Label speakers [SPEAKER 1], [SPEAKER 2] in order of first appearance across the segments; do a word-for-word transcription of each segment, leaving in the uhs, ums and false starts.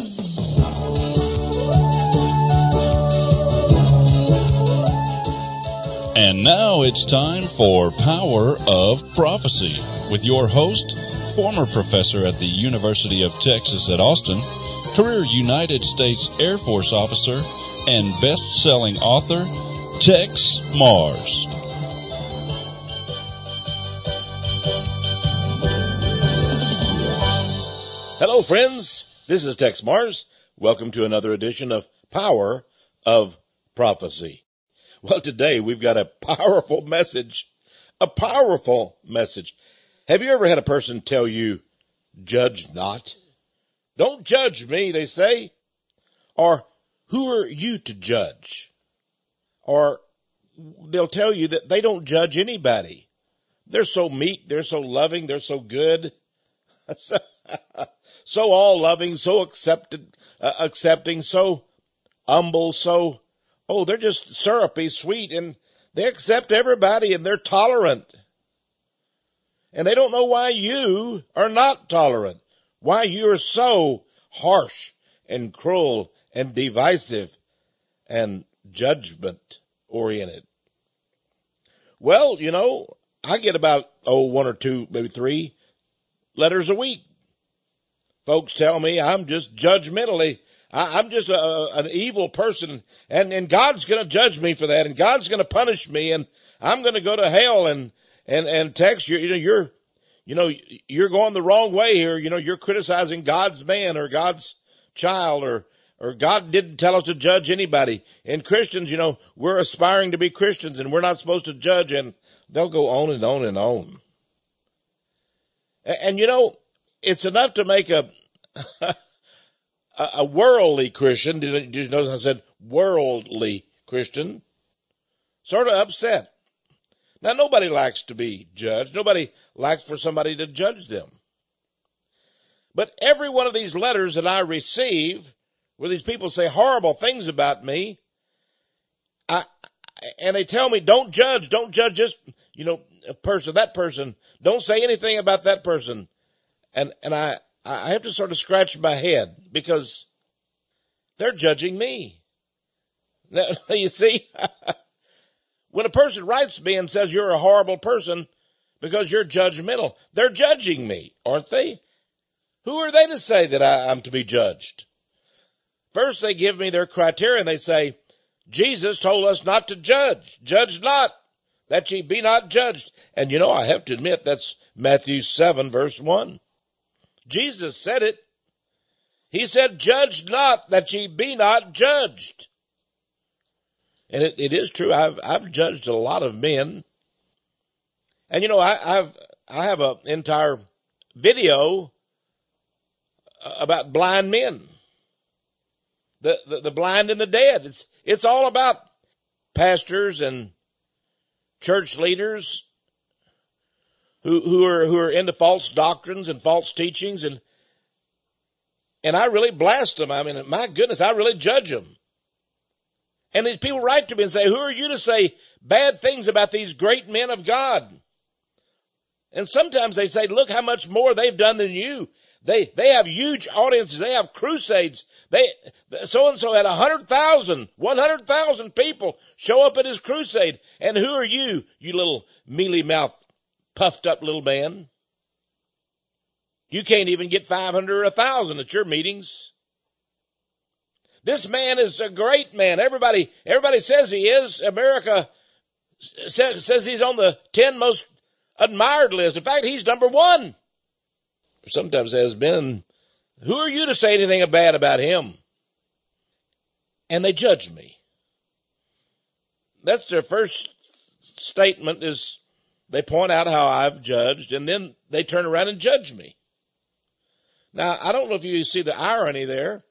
[SPEAKER 1] And now it's time for Power of Prophecy with your host, former professor at the University of Texas at Austin, career United States Air Force officer, and best-selling author, Tex Mars.
[SPEAKER 2] Hello, friends. This is Tex Mars. Welcome to another edition of Power of Prophecy. Well, today we've got a powerful message, a powerful message. Have you ever had a person tell you, judge not? Don't judge me, they say. Or, who are you to judge? Or, they'll tell you that they don't judge anybody. They're so meek, they're so loving, they're so good. so, so all-loving, so accepted, uh, accepting, so humble, so Oh, they're just syrupy, sweet, and they accept everybody, and they're tolerant. And they don't know why you are not tolerant, why you are so harsh and cruel and divisive and judgment-oriented. Well, you know, I get about, oh, one or two, maybe three letters a week. Folks tell me I'm just judgmentally I, I'm just a, an evil person, and, and God's going to judge me for that, and God's going to punish me, and I'm going to go to hell. And and and Tex, you, you know, you're, you know, you're going the wrong way here. You know, you're criticizing God's man or God's child, or or God didn't tell us to judge anybody. And Christians, you know, we're aspiring to be Christians, and we're not supposed to judge. And they'll go on and on and on. And, and you know, it's enough to make a A worldly Christian, did you notice I said worldly Christian, sort of upset. Now, nobody likes to be judged. Nobody likes for somebody to judge them. But every one of these letters that I receive, where these people say horrible things about me, I, and they tell me, don't judge, don't judge this, you know, a person, that person. Don't say anything about that person. And, and I, I have to sort of scratch my head because they're judging me. Now, you see, when a person writes me and says you're a horrible person because you're judgmental, they're judging me, aren't they? Who are they to say that I, I'm to be judged? First, they give me their criteria and they say, Jesus told us not to judge. Judge not, that ye be not judged. And you know, I have to admit, that's Matthew seven, verse one. Jesus said it. He said, judge not that ye be not judged. And it, it is true. I've, I've judged a lot of men. And you know, I, I've, I have an entire video about blind men. The, the, the blind and the dead. It's, it's all about pastors and church leaders Who, who are, who are into false doctrines and false teachings, and, and I really blast them. I mean, my goodness, I really judge them. And these people write to me and say, who are you to say bad things about these great men of God? And sometimes they say, look how much more they've done than you. They, they have huge audiences. They have crusades. They, so-and-so had a hundred thousand, one hundred thousand people show up at his crusade. And who are you, you little mealy mouth, puffed up little man? You can't even get five hundred or a thousand at your meetings. This man is a great man. Everybody, everybody says he is. America says, says he's on the ten most admired list. In fact, he's number one. Sometimes has been. Who are you to say anything bad about him? And they judge me. That's their first statement, is they point out how I've judged, and then they turn around and judge me. Now, I don't know if you see the irony there,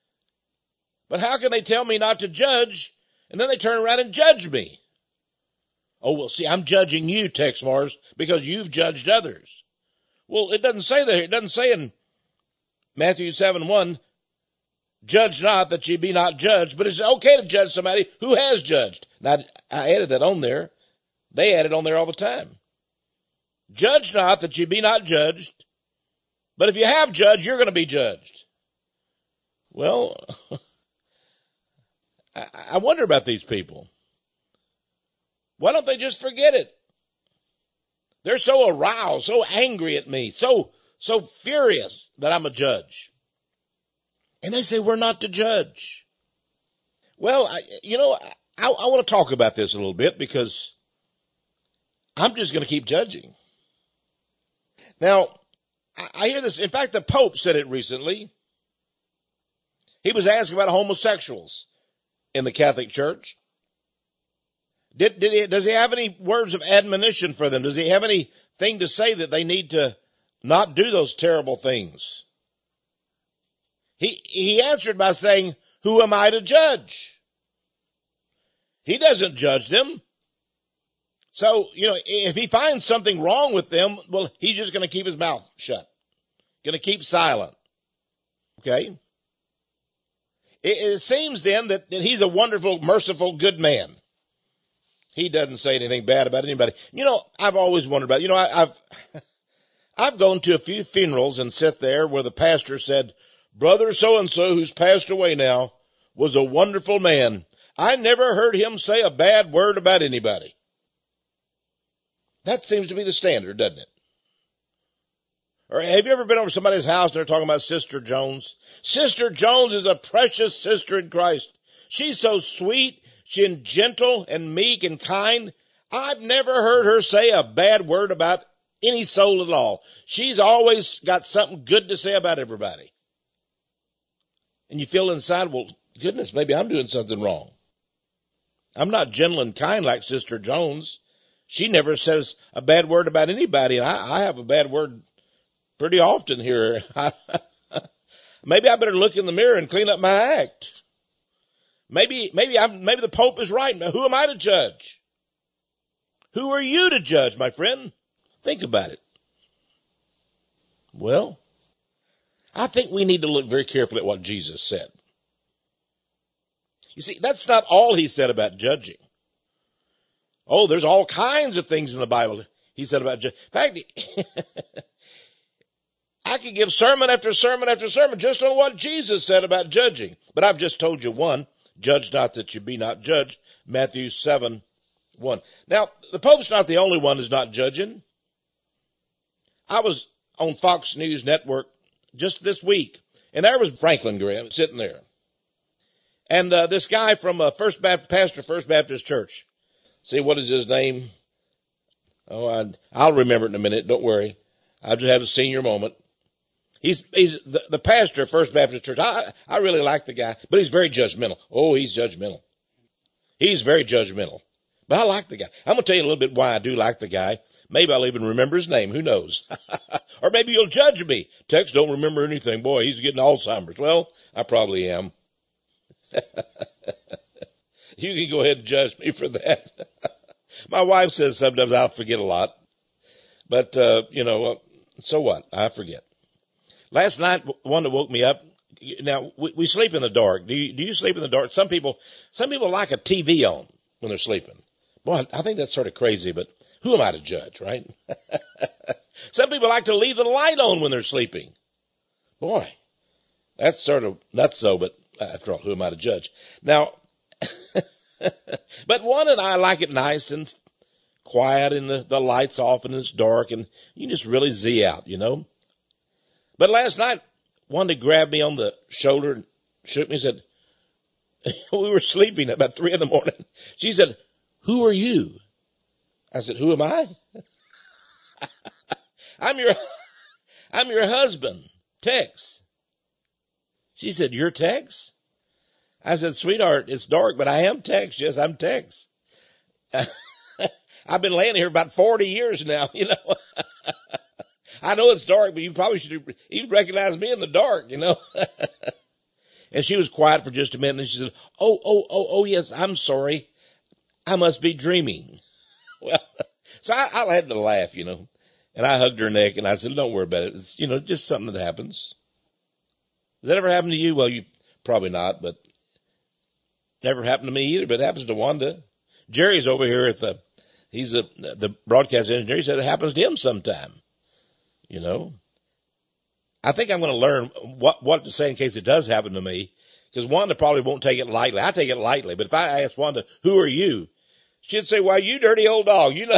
[SPEAKER 2] but how can they tell me not to judge, and then they turn around and judge me? Oh, well, see, I'm judging you, Tex Mars, because you've judged others. Well, it doesn't say that. It doesn't say in Matthew seven one, judge not that ye be not judged, but it's okay to judge somebody who has judged. Now, I added that on there. They add it on there all the time. Judge not that ye be not judged, but if you have judged, you're going to be judged. Well, I, I wonder about these people. Why don't they just forget it? They're so aroused, so angry at me, so, so furious that I'm a judge. And they say we're not to judge. Well, I, you know, I, I want to talk about this a little bit because I'm just going to keep judging. Now, I, I hear this. In fact, the Pope said it recently. He was asked about homosexuals in the Catholic Church. Did, did he, does he have any words of admonition for them? Does he have anything to say that they need to not do those terrible things? He, he answered by saying, who am I to judge? He doesn't judge them. So, you know, if he finds something wrong with them, well, he's just going to keep his mouth shut. Going to keep silent. Okay? It, it seems then that, that he's a wonderful, merciful, good man. He doesn't say anything bad about anybody. You know, I've always wondered about, you know, I, I've, I've gone to a few funerals and sit there where the pastor said, Brother so-and-so, who's passed away now, was a wonderful man. I never heard him say a bad word about anybody. That seems to be the standard, doesn't it? Or have you ever been over to somebody's house and they're talking about Sister Jones? Sister Jones is a precious sister in Christ. She's so sweet, she's gentle and meek and kind. I've never heard her say a bad word about any soul at all. She's always got something good to say about everybody. And you feel inside, well, goodness, maybe I'm doing something wrong. I'm not gentle and kind like Sister Jones. She never says a bad word about anybody. I, I have a bad word pretty often here. Maybe I better look in the mirror and clean up my act. Maybe, maybe I'm, maybe the Pope is right. Now, who am I to judge? Who are you to judge, my friend? Think about it. Well, I think we need to look very carefully at what Jesus said. You see, that's not all he said about judging. Oh, there's all kinds of things in the Bible he said about judging. In fact, I could give sermon after sermon after sermon just on what Jesus said about judging. But I've just told you one, judge not that you be not judged, Matthew seven one. Now, the Pope's not the only one who's not judging. I was on Fox News Network just this week, and there was Franklin Graham sitting there. And uh, this guy from uh, First Baptist, pastor First Baptist Church. See, what is his name? Oh, I, I'll remember it in a minute. Don't worry. I've just had a senior moment. He's he's the, the pastor of First Baptist Church. I I really like the guy, but he's very judgmental. Oh, he's judgmental. He's very judgmental. But I like the guy. I'm going to tell you a little bit why I do like the guy. Maybe I'll even remember his name. Who knows? Or maybe you'll judge me. Tex don't remember anything. Boy, he's getting Alzheimer's. Well, I probably am. You can go ahead and judge me for that. My wife says sometimes I'll forget a lot. But, uh, you know, so what? I forget. Last night, one that woke me up. Now, we, we sleep in the dark. Do you, do you sleep in the dark? Some people, some people like a T V on when they're sleeping. Boy, I think that's sort of crazy, but who am I to judge, right? Some people like to leave the light on when they're sleeping. Boy, that's sort of nuts so, but after all, who am I to judge? Now, but one and I like it nice and quiet and the, the light's off and it's dark and you just really Z out, you know. But last night, one grabbed me on the shoulder and shook me and said, we were sleeping at about three in the morning. She said, who are you? I said, who am I? I'm your, I'm your husband, Tex. She said, you're Tex? I said, sweetheart, it's dark, but I am Tex. Yes, I'm Tex. I've been laying here about forty years now, you know. I know it's dark, but you probably should even recognize me in the dark, you know. And she was quiet for just a minute, and she said, oh, oh, oh, oh, yes, I'm sorry. I must be dreaming. Well, so I, I had to laugh, you know. And I hugged her neck, and I said, don't worry about it. It's, you know, just something that happens. Has that ever happened to you? Well, you probably not, but never happened to me either, but it happens to Wanda. Jerry's over here at the, he's a, the broadcast engineer. He said it happens to him sometime, you know. I think I'm going to learn what, what to say in case it does happen to me. Because Wanda probably won't take it lightly. I take it lightly. But if I ask Wanda, who are you? She'd say, why, you dirty old dog. You know,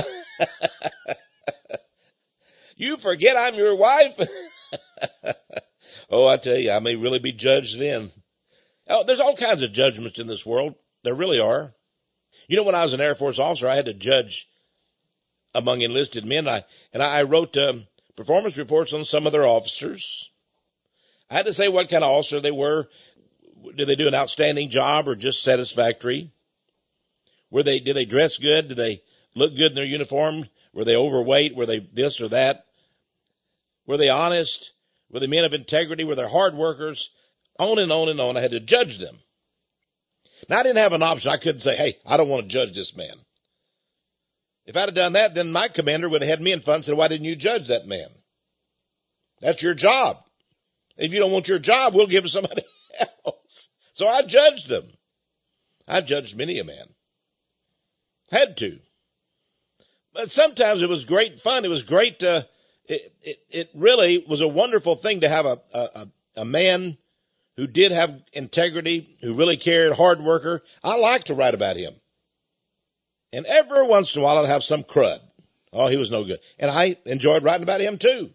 [SPEAKER 2] you forget I'm your wife. Oh, I tell you, I may really be judged then. Oh, there's all kinds of judgments in this world. There really are. You know, when I was an Air Force officer, I had to judge among enlisted men. I, and I wrote um, performance reports on some of their officers. I had to say what kind of officer they were. Did they do an outstanding job or just satisfactory? Were they, did they dress good? Did they look good in their uniform? Were they overweight? Were they this or that? Were they honest? Were they men of integrity? Were they hard workers? On and on and on. I had to judge them. Now, I didn't have an option. I couldn't say, hey, I don't want to judge this man. If I'd have done that, then my commander would have had me in front and said, why didn't you judge that man? That's your job. If you don't want your job, we'll give it to somebody else. So I judged them. I judged many a man. Had to. But sometimes it was great fun. It was great. Uh, it, it, it really was a wonderful thing to have a, a, a man who did have integrity, who really cared, hard worker. I like to write about him. And every once in a while I'd have some crud. Oh, he was no good. And I enjoyed writing about him too.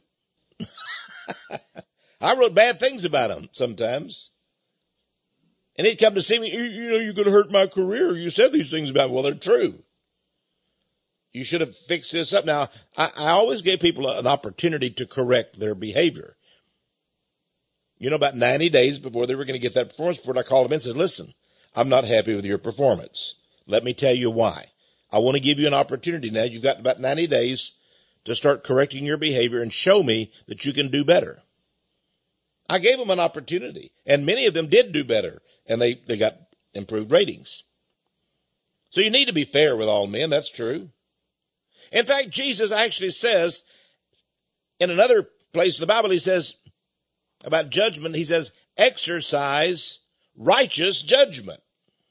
[SPEAKER 2] I wrote bad things about him sometimes. And he'd come to see me, you, you know, you're going to hurt my career. You said these things about me. Well, they're true. You should have fixed this up. Now, I, I always gave people an opportunity to correct their behavior. You know, about ninety days before they were going to get that performance report, I called them in and said, listen, I'm not happy with your performance. Let me tell you why. I want to give you an opportunity now. You've got about ninety days to start correcting your behavior and show me that you can do better. I gave them an opportunity, and many of them did do better, and they, they got improved ratings. So you need to be fair with all men. That's true. In fact, Jesus actually says in another place in the Bible, he says about judgment, he says, exercise righteous judgment.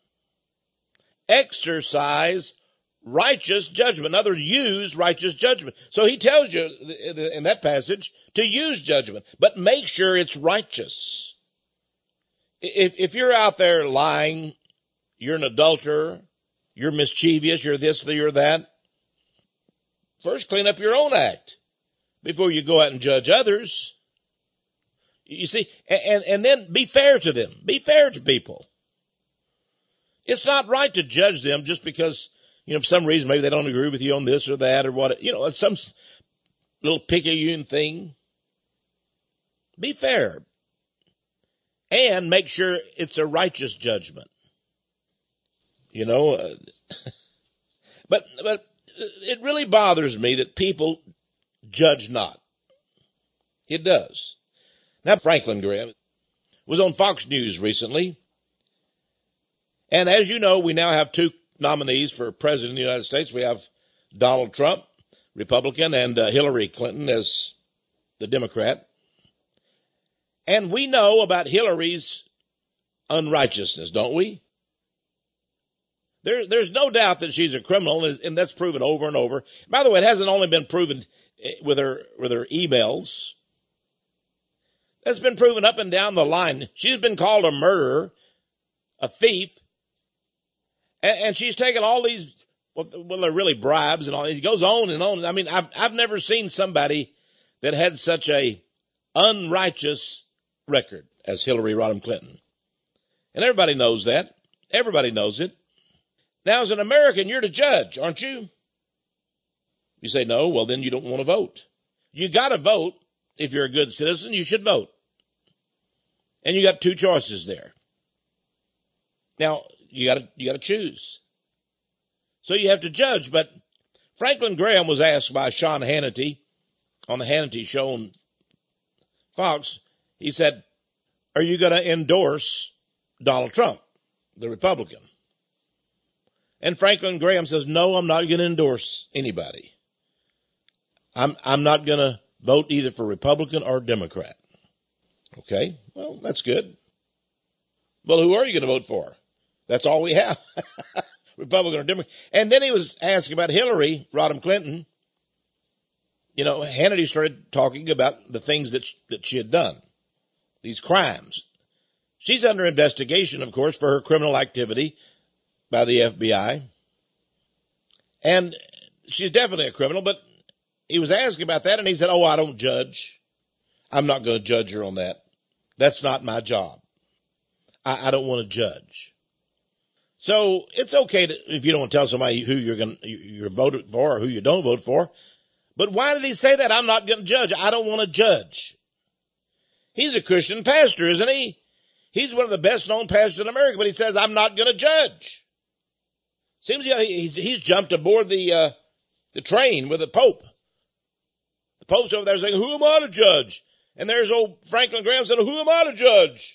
[SPEAKER 2] Exercise righteous judgment. In other words, use righteous judgment. So he tells you in that passage to use judgment, but make sure it's righteous. If, if you're out there lying, you're an adulterer, you're mischievous, you're this, you're that, first clean up your own act before you go out and judge others. You see, and, and then be fair to them. Be fair to people. It's not right to judge them just because, you know, for some reason maybe they don't agree with you on this or that or what, you know, some little picayune thing. Be fair. And make sure it's a righteous judgment. You know, uh, but, but it really bothers me that people judge not. It does. Now, Franklin Graham was on Fox News recently. And as you know, we now have two nominees for president of the United States. We have Donald Trump, Republican, and uh, Hillary Clinton as the Democrat. And we know about Hillary's unrighteousness, don't we? There, there's no doubt that she's a criminal, and that's proven over and over. By the way, it hasn't only been proven with her, with her emails. That's been proven up and down the line. She's been called a murderer, a thief, and, and she's taken all these, well, well, they're really bribes and all. It goes on and on. I mean, I've, I've never seen somebody that had such a unrighteous record as Hillary Rodham Clinton. And everybody knows that. Everybody knows it. Now, as an American, you're the judge, aren't you? You say no, well, then you don't want to vote. You got to vote. If you're a good citizen, you should vote. And you got two choices there. Now, you got to, you got to choose. So you have to judge. But Franklin Graham was asked by Sean Hannity on the Hannity show on Fox. He said, are you going to endorse Donald Trump, the Republican? And Franklin Graham says, no, I'm not going to endorse anybody. I'm, I'm not going to vote either for Republican or Democrat. Okay, well, that's good. Well, who are you going to vote for? That's all we have. Republican or Democrat. And then he was asking about Hillary Rodham Clinton. you know, Hannity started talking about the things that, sh- that she had done, these crimes. She's under investigation, of course, for her criminal activity by the F B I. And she's definitely a criminal, but he was asking about that, and he said, oh, I don't judge. I'm not going to judge her on that. That's not my job. I, I don't want to judge. So it's okay to, if you don't want to tell somebody who you're going to, you're voted for or who you don't vote for. But why did he say that? I'm not going to judge. I don't want to judge. He's a Christian pastor, isn't he? He's one of the best known pastors in America, but he says, I'm not going to judge. Seems he's, he's jumped aboard the, uh, the train with the Pope. The Pope's over there saying, who am I to judge? And there's old Franklin Graham saying, who am I to judge?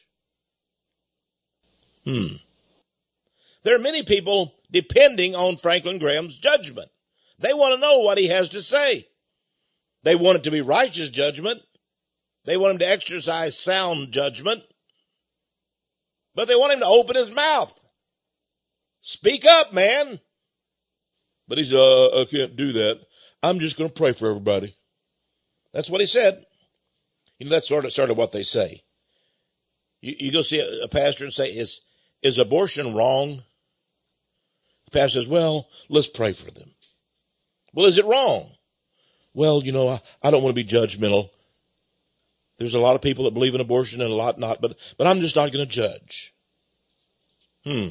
[SPEAKER 2] Hmm. There are many people depending on Franklin Graham's judgment. They want to know what he has to say. They want it to be righteous judgment. They want him to exercise sound judgment. But they want him to open his mouth. Speak up, man. But he said, uh, I can't do that. I'm just going to pray for everybody. That's what he said. You know, that's sort of, sort of what they say. You, you go see a, a pastor and say, is, is abortion wrong? The pastor says, well, let's pray for them. Well, is it wrong? Well, you know, I, I don't want to be judgmental. There's a lot of people that believe in abortion and a lot not, but, but I'm just not going to judge. Hmm.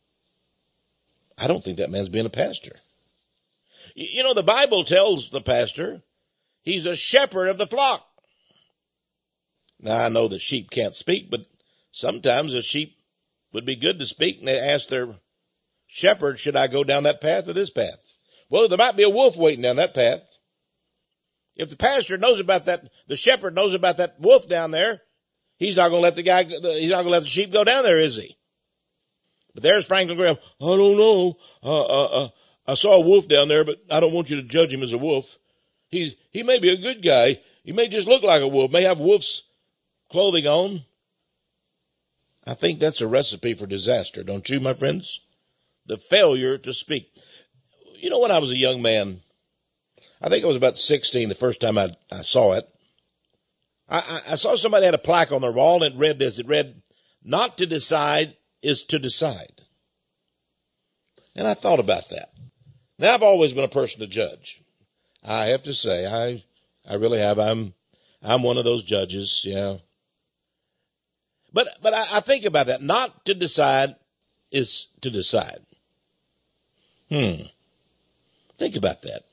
[SPEAKER 2] I don't think that man's being a pastor. You, you know, the Bible tells the pastor he's a shepherd of the flock. Now, I know that sheep can't speak, but sometimes a sheep would be good to speak, and they ask their shepherd, should I go down that path or this path? Well, there might be a wolf waiting down that path. If the pastor knows about that, the shepherd knows about that wolf down there, he's not going to let the guy, he's not going to let the sheep go down there, is he? But there's Franklin Graham. I don't know. Uh, uh, uh, I saw a wolf down there, but I don't want you to judge him as a wolf. He's, he may be a good guy. He may just look like a wolf, may have wolf's clothing on. I think that's a recipe for disaster, don't you, my friends? The failure to speak. You know, when I was a young man, I think I was about sixteen the first time I, I saw it. I, I, I saw somebody had a plaque on their wall and it read this. It read, not to decide is to decide. And I thought about that. Now, I've always been a person to judge. I have to say, I, I really have. I'm, I'm one of those judges, yeah. But, but I, I think about that. Not to decide is to decide. Hmm. Think about that.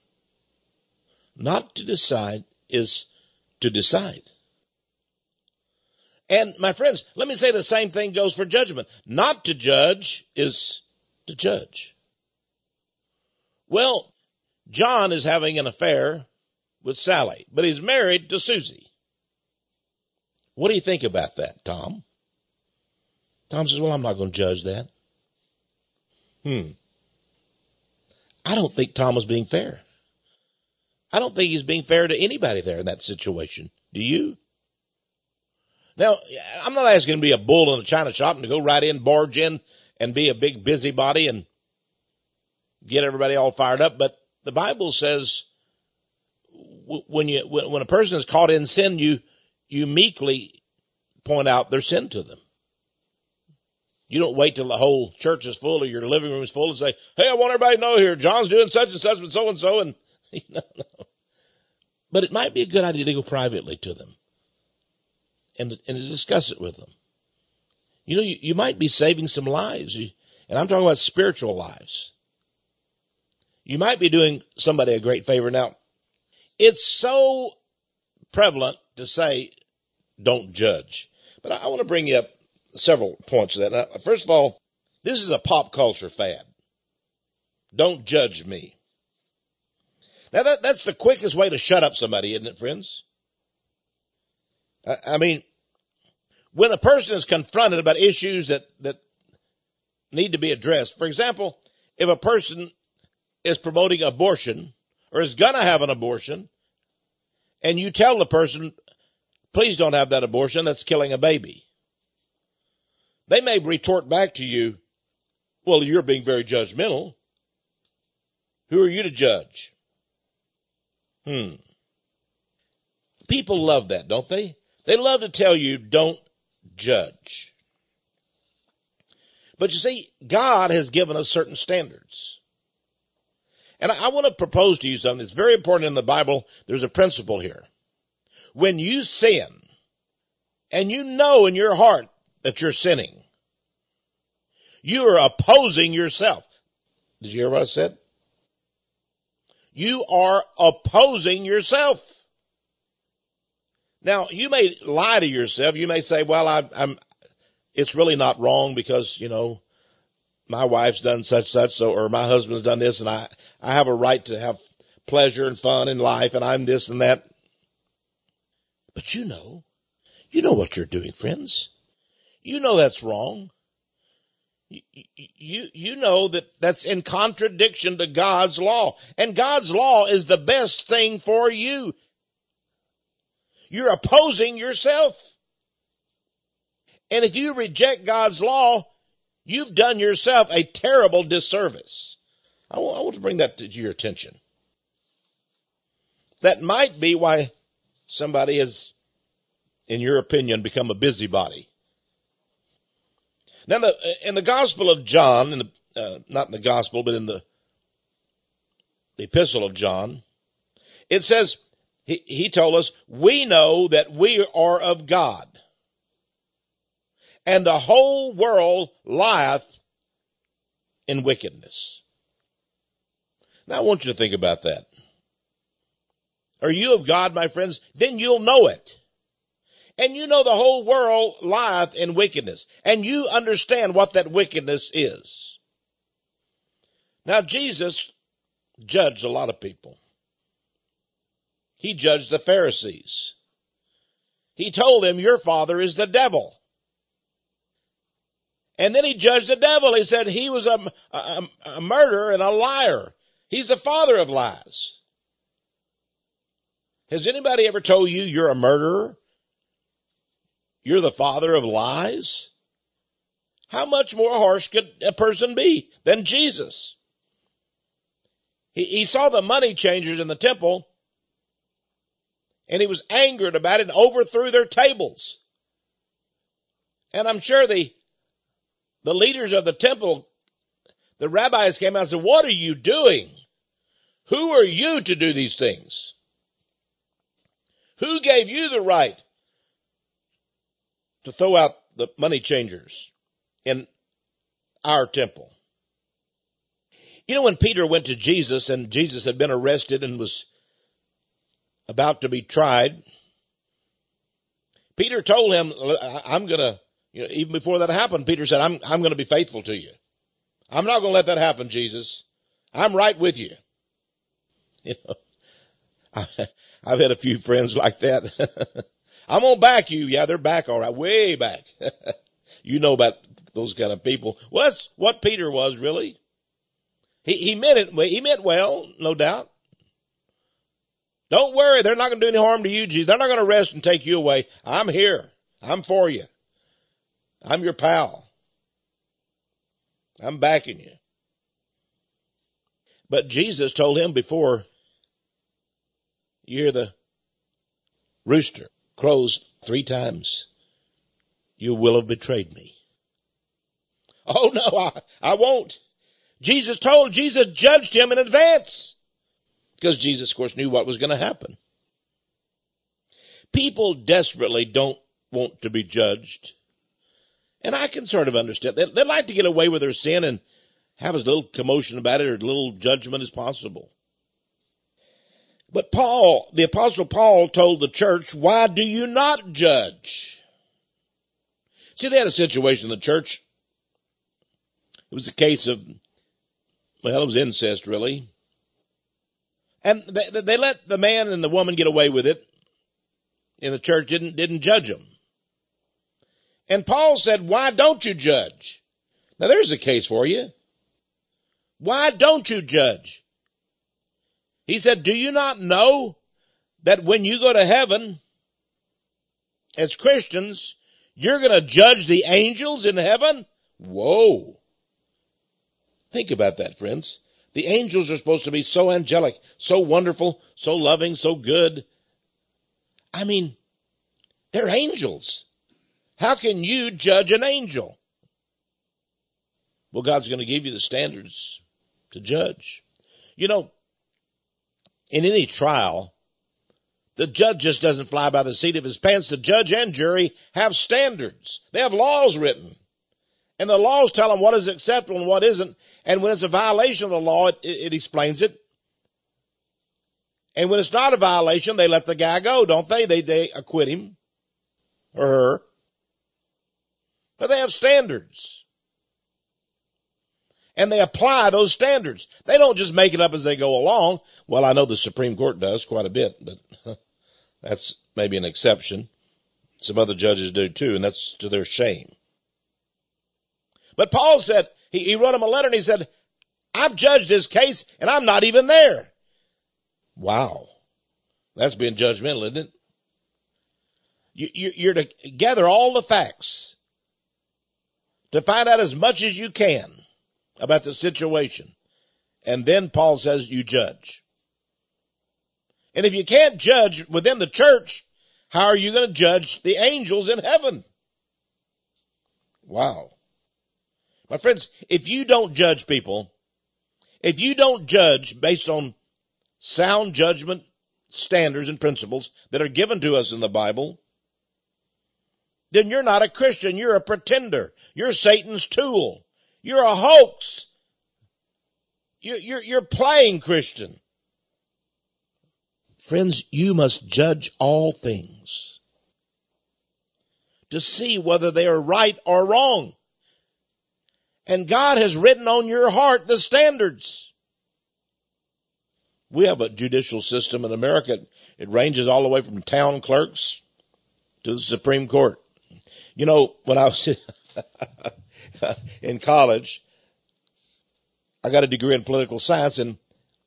[SPEAKER 2] Not to decide is to decide. And my friends, let me say the same thing goes for judgment. Not to judge is to judge. Well, John is having an affair with Sally, but he's married to Susie. What do you think about that, Tom? Tom says, well, I'm not going to judge that. Hmm. I don't think Tom was being fair. I don't think he's being fair to anybody there in that situation. Do you? Now, I'm not asking him to be a bull in a china shop and to go right in, barge in, and be a big busybody and get everybody all fired up. But the Bible says when you when a person is caught in sin, you you meekly point out their sin to them. You don't wait till the whole church is full or your living room is full and say, hey, I want everybody to know here, John's doing such and such and so and so. And you know, no. But it might be a good idea to go privately to them and, and to discuss it with them. You know, you, you might be saving some lives. You, and I'm talking about spiritual lives. You might be doing somebody a great favor. Now, it's so prevalent to say, don't judge. But I, I want to bring you up several points of that. Now, first of all, this is a pop culture fad. Don't judge me. Now, that, that's the quickest way to shut up somebody, isn't it, friends? I, I mean, when a person is confronted about issues that, that need to be addressed, for example, if a person is promoting abortion or is going to have an abortion, and you tell the person, please don't have that abortion, that's killing a baby. They may retort back to you, well, you're being very judgmental. Who are you to judge? Hmm. People love that, don't they? They love to tell you, don't judge. But you see, God has given us certain standards. And I, I want to propose to you something that's very important in the Bible. There's a principle here. When you sin, and you know in your heart that you're sinning, you are opposing yourself. Did you hear what I said? You are opposing yourself. Now, you may lie to yourself. You may say, well, I, I'm, it's really not wrong because, you know, my wife's done such, such, so, or my husband's done this, and I, I have a right to have pleasure and fun in life, and I'm this and that. But you know, you know what you're doing, friends. You know that's wrong. You, you, you know that that's in contradiction to God's law. And God's law is the best thing for you. You're opposing yourself. And if you reject God's law, you've done yourself a terrible disservice. I want, I want to bring that to your attention. That might be why somebody has, in your opinion, become a busybody. Now, the, in the Gospel of John, in the, uh, not in the Gospel, but in the, the Epistle of John, it says, he, he told us, we know that we are of God, and the whole world lieth in wickedness. Now, I want you to think about that. Are you of God, my friends? Then you'll know it. And you know the whole world lieth in wickedness. And you understand what that wickedness is. Now, Jesus judged a lot of people. He judged the Pharisees. He told them, your father is the devil. And then he judged the devil. He said he was a, a, a murderer and a liar. He's the father of lies. Has anybody ever told you you're a murderer? You're the father of lies? How much more harsh could a person be than Jesus? He, he saw the money changers in the temple, and he was angered about it and overthrew their tables. And I'm sure the, the leaders of the temple, the rabbis came out and said, what are you doing? Who are you to do these things? Who gave you the right to throw out the money changers in our temple? You know, when Peter went to Jesus and Jesus had been arrested and was about to be tried, Peter told him, I'm going to, you know, even before that happened, Peter said, I'm, I'm going to be faithful to you. I'm not going to let that happen, Jesus. I'm right with you. You know, I, I've had a few friends like that. I'm going to back you. Yeah, they're back all right. Way back. You know about those kind of people. Well, that's what Peter was, really. He, he meant it. He meant well, no doubt. Don't worry. They're not going to do any harm to you, Jesus. They're not going to arrest and take you away. I'm here. I'm for you. I'm your pal. I'm backing you. But Jesus told him before you hear the rooster crows three times, you will have betrayed me. Oh no, I, I won't. Jesus told, Jesus judged him in advance. Because Jesus, of course, knew what was going to happen. People desperately don't want to be judged. And I can sort of understand. They, they like to get away with their sin and have as little commotion about it or as little judgment as possible. But Paul, the Apostle Paul told the church, why do you not judge? See, they had a situation in the church. It was a case of, well, it was incest, really. And they, they let the man and the woman get away with it. And the church didn't, didn't judge them. And Paul said, why don't you judge? Now there's a case for you. Why don't you judge? He said, do you not know that when you go to heaven, as Christians, you're going to judge the angels in heaven? Whoa. Think about that, friends. The angels are supposed to be so angelic, so wonderful, so loving, so good. I mean, they're angels. How can you judge an angel? Well, God's going to give you the standards to judge. You know, in any trial, the judge just doesn't fly by the seat of his pants. The judge and jury have standards. They have laws written. And the laws tell them what is acceptable and what isn't. And when it's a violation of the law, it, it explains it. And when it's not a violation, they let the guy go, don't they? They, they acquit him or her. But they have standards. And they apply those standards. They don't just make it up as they go along. Well, I know the Supreme Court does quite a bit, but that's maybe an exception. Some other judges do too, and that's to their shame. But Paul said, he, he wrote him a letter and he said, I've judged this case and I'm not even there. Wow. That's being judgmental, isn't it? You, you, you're to gather all the facts to find out as much as you can about the situation. And then Paul says you judge. And if you can't judge within the church, how are you going to judge the angels in heaven? Wow. My friends, if you don't judge people, if you don't judge based on sound judgment standards and principles that are given to us in the Bible, then you're not a Christian. You're a pretender. You're Satan's tool. You're a hoax. You're, you're, you're playing Christian. Friends, you must judge all things to see whether they are right or wrong. And God has written on your heart the standards. We have a judicial system in America. It ranges all the way from town clerks to the Supreme Court. You know, when I was in college, I got a degree in political science, and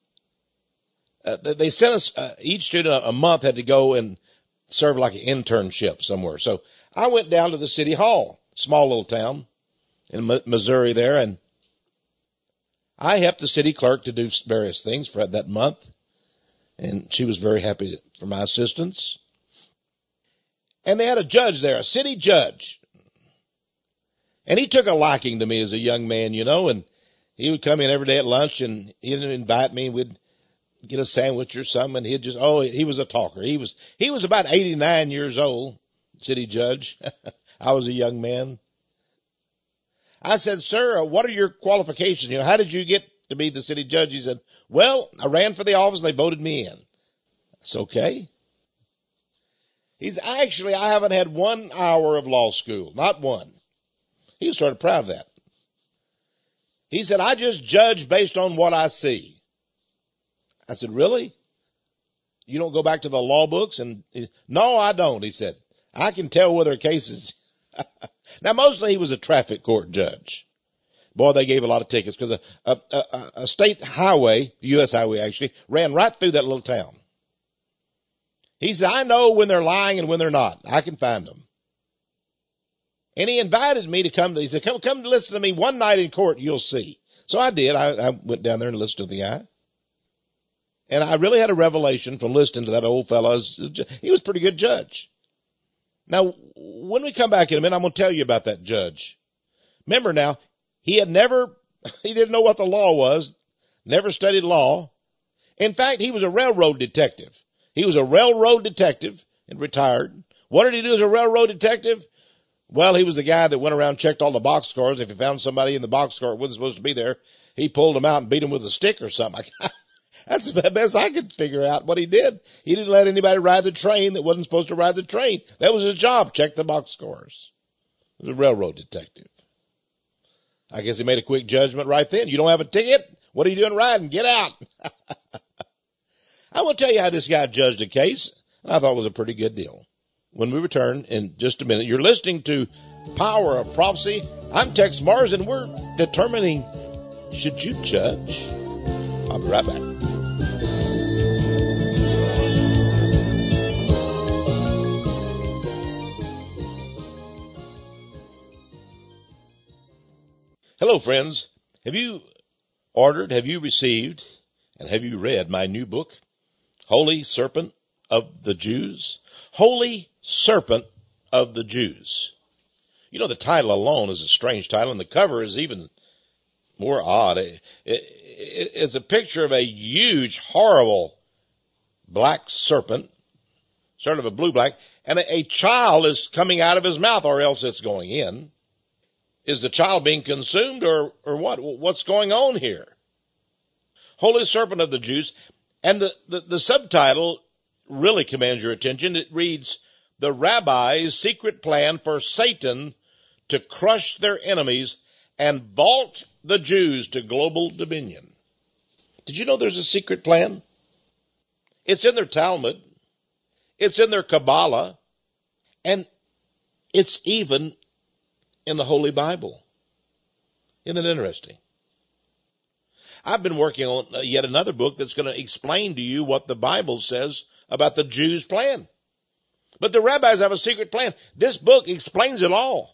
[SPEAKER 2] uh, they sent us, uh, each student a month had to go and serve like an internship somewhere. So I went down to the city hall, small little town in Missouri there, and I helped the city clerk to do various things for that month, and she was very happy for my assistance. And they had a judge there, a city judge, and he took a liking to me as a young man, you know, and he would come in every day at lunch, and he'd invite me. We'd get a sandwich or something, and he'd just, oh, he was a talker. He was, he was about eighty-nine years old, city judge. I was a young man. I said, sir, what are your qualifications? You know, how did you get to be the city judge? He said, well, I ran for the office and they voted me in. It's okay. He's actually, I haven't had one hour of law school, not one. He was sort of proud of that. He said, I just judge based on what I see. I said, really? You don't go back to the law books? And no, I don't. He said, I can tell whether a case is. Now, mostly he was a traffic court judge. Boy, they gave a lot of tickets because a, a, a, a state highway, U S highway actually, ran right through that little town. He said, I know when they're lying and when they're not. I can find them. And he invited me to come to, he said, come, come to listen to me one night in court, you'll see. So I did. I, I went down there and listened to the guy. And I really had a revelation from listening to that old fellow. He was a pretty good judge. Now, when we come back in a minute, I'm going to tell you about that judge. Remember now, he had never, he didn't know what the law was, never studied law. In fact, he was a railroad detective. He was a railroad detective and retired. What did he do as a railroad detective? Well, he was the guy that went around and checked all the boxcars. If he found somebody in the boxcar that wasn't supposed to be there, he pulled them out and beat them with a stick or something. That's the best I could figure out what he did. He didn't let anybody ride the train that wasn't supposed to ride the train. That was his job, check the boxcars. He was a railroad detective. I guess he made a quick judgment right then. You don't have a ticket? What are you doing riding? Get out. I will tell you how this guy judged a case. I thought it was a pretty good deal. When we return in just a minute, you're listening to Power of Prophecy. I'm Tex Mars, and we're determining, should you judge? I'll be right back. Hello, friends. Have you ordered, have you received, and have you read my new book, Holy Serpent of the Jews? Holy Serpent of the Jews. You know, the title alone is a strange title, and the cover is even more odd. It, it, it's a picture of a huge, horrible black serpent, sort of a blue-black, and a, a child is coming out of his mouth, or else it's going in. Is the child being consumed, or, or what? What's going on here? Holy Serpent of the Jews. And the, the, the subtitle really commands your attention. It reads, The Rabbi's Secret Plan for Satan to Crush Their Enemies and Vault the Jews to Global Dominion. Did you know there's a secret plan? It's in their Talmud. It's in their Kabbalah. And it's even in the Holy Bible. Isn't it interesting? I've been working on yet another book that's going to explain to you what the Bible says about the Jews' plan. But the rabbis have a secret plan. This book explains it all.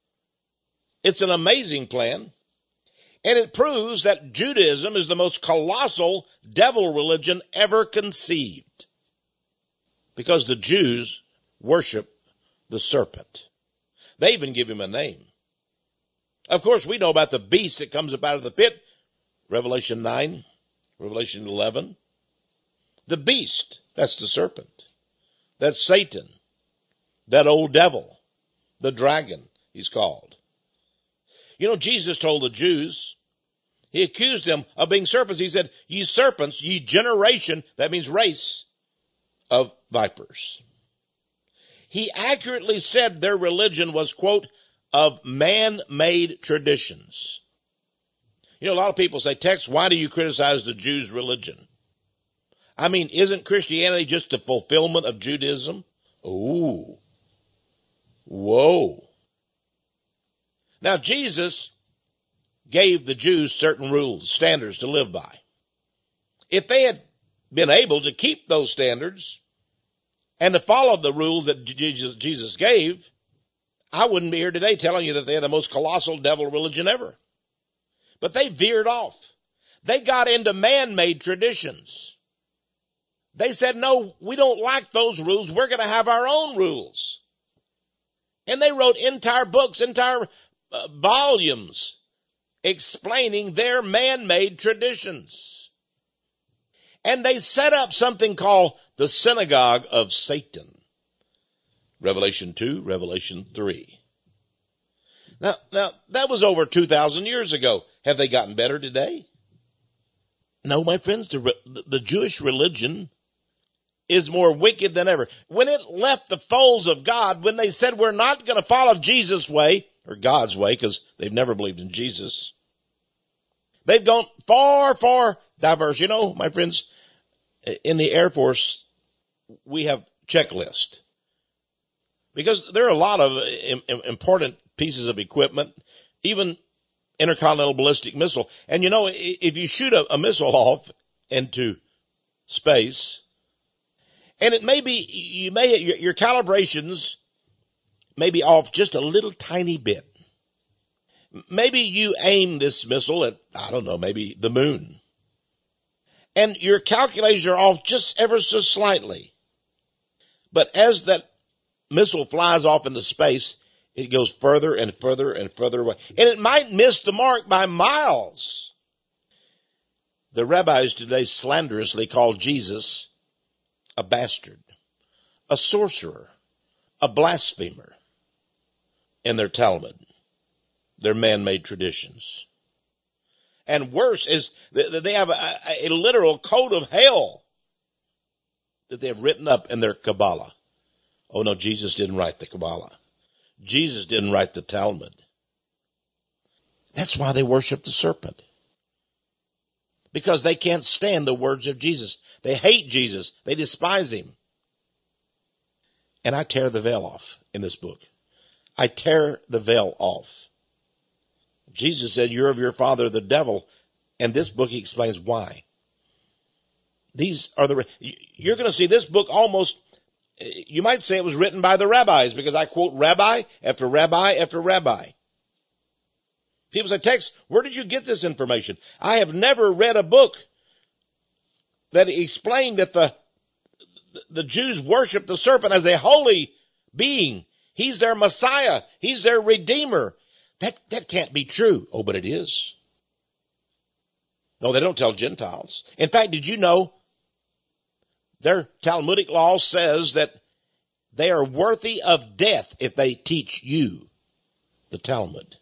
[SPEAKER 2] It's an amazing plan. And it proves that Judaism is the most colossal devil religion ever conceived. Because the Jews worship the serpent. They even give him a name. Of course, we know about the beast that comes up out of the pit. Revelation nine, Revelation eleven. The beast, that's the serpent. That's Satan. That old devil. The dragon, he's called. You know, Jesus told the Jews, he accused them of being serpents. He said, ye serpents, ye generation, that means race, of vipers. He accurately said their religion was, quote, of man-made traditions. You know, a lot of people say, Tex, why do you criticize the Jews' religion? I mean, isn't Christianity just the fulfillment of Judaism? Ooh. Whoa. Now, Jesus gave the Jews certain rules, standards to live by. If they had been able to keep those standards and to follow the rules that Jesus, Jesus gave, I wouldn't be here today telling you that they're the most colossal devil religion ever. But they veered off. They got into man-made traditions. They said, no, we don't like those rules. We're going to have our own rules. And they wrote entire books, entire uh, volumes explaining their man-made traditions. And they set up something called the synagogue of Satan. Revelation two, Revelation three. Now, now, that was over two thousand years ago. Have they gotten better today? No, my friends, the, the Jewish religion is more wicked than ever. When it left the folds of God, when they said we're not going to follow Jesus' way, or God's way, because they've never believed in Jesus, they've gone far, far diverse. You know, my friends, in the Air Force, we have checklists. Because there are a lot of important pieces of equipment, even intercontinental ballistic missile. And you know, if you shoot a, a missile off into space, and it may be, you may, your, your calibrations may be off just a little tiny bit. Maybe you aim this missile at, I don't know, maybe the moon. And your calculations are off just ever so slightly. But as that missile flies off into space, it goes further and further and further away. And it might miss the mark by miles. The rabbis today slanderously call Jesus a bastard, a sorcerer, a blasphemer in their Talmud, their man-made traditions. And worse is that they have a, a literal code of hell that they have written up in their Kabbalah. Oh no, Jesus didn't write the Kabbalah. Jesus didn't write the Talmud. That's why they worship the serpent. Because they can't stand the words of Jesus. They hate Jesus. They despise him. And I tear the veil off in this book. I tear the veil off. Jesus said, you're of your father, the devil. And this book explains why. These are the, you're going to see this book almost, you might say it was written by the rabbis, because I quote rabbi after rabbi after rabbi. People say, Tex, where did you get this information? I have never read a book that explained that the, the Jews worship the serpent as a holy being. He's their Messiah. He's their Redeemer. That, that can't be true. Oh, but it is. No, they don't tell Gentiles. In fact, did you know their Talmudic law says that they are worthy of death if they teach you the Talmud?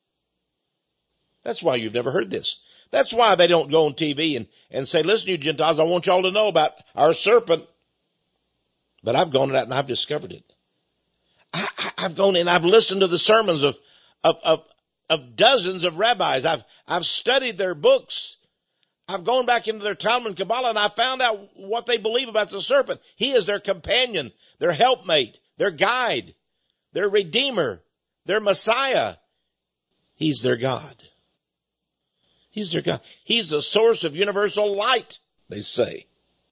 [SPEAKER 2] That's why you've never heard this. That's why they don't go on T V and, and say, listen, you Gentiles, I want y'all to know about our serpent. But I've gone out and I've discovered it. I, I, I've gone and I've listened to the sermons of, of, of, of dozens of rabbis. I've, I've studied their books. I've gone back into their Talmud and Kabbalah and I found out what they believe about the serpent. He is their companion, their helpmate, their guide, their Redeemer, their Messiah. He's their God. He's their God. He's the source of universal light, they say.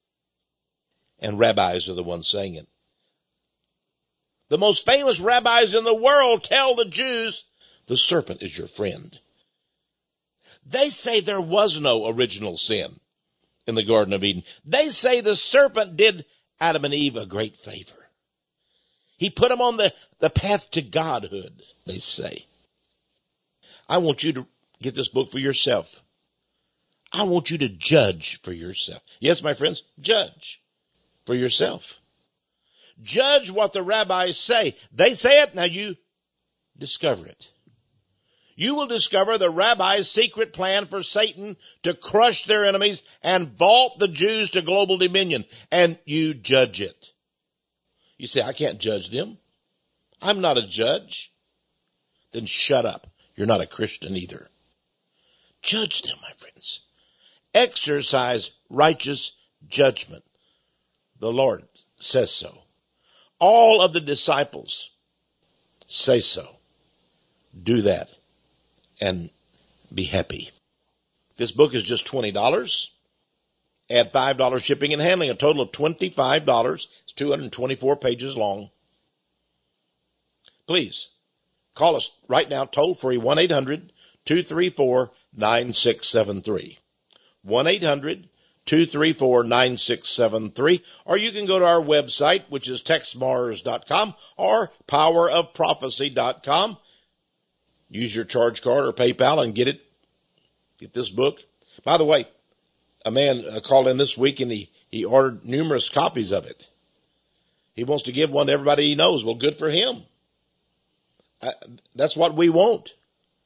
[SPEAKER 2] And rabbis are the ones saying it. The most famous rabbis in the world tell the Jews, the serpent is your friend. They say there was no original sin in the Garden of Eden. They say the serpent did Adam and Eve a great favor. He put them on the, the path to godhood, they say. I want you to get this book for yourself. I want you to judge for yourself. Yes, my friends, judge for yourself. Judge what the rabbis say. They say it, now you discover it. You will discover the rabbis' secret plan for Satan to crush their enemies and vault the Jews to global dominion. And you judge it. You say, I can't judge them. I'm not a judge. Then shut up. You're not a Christian either. Judge them, my friends. Exercise righteous judgment. The Lord says so. All of the disciples say so. Do that and be happy. This book is just twenty dollars. Add five dollars shipping and handling, a total of twenty-five dollars. It's two hundred twenty-four pages long. Please call us right now, toll free, one eight hundred two three four nine six seven three. one eight hundred two three four nine six seven three. Or you can go to our website, which is tex mars dot com or power of prophecy dot com. Use your charge card or PayPal and get it. Get this book. By the way, a man called in this week and he, he ordered numerous copies of it. He wants to give one to everybody he knows. Well, good for him. I, that's what we want.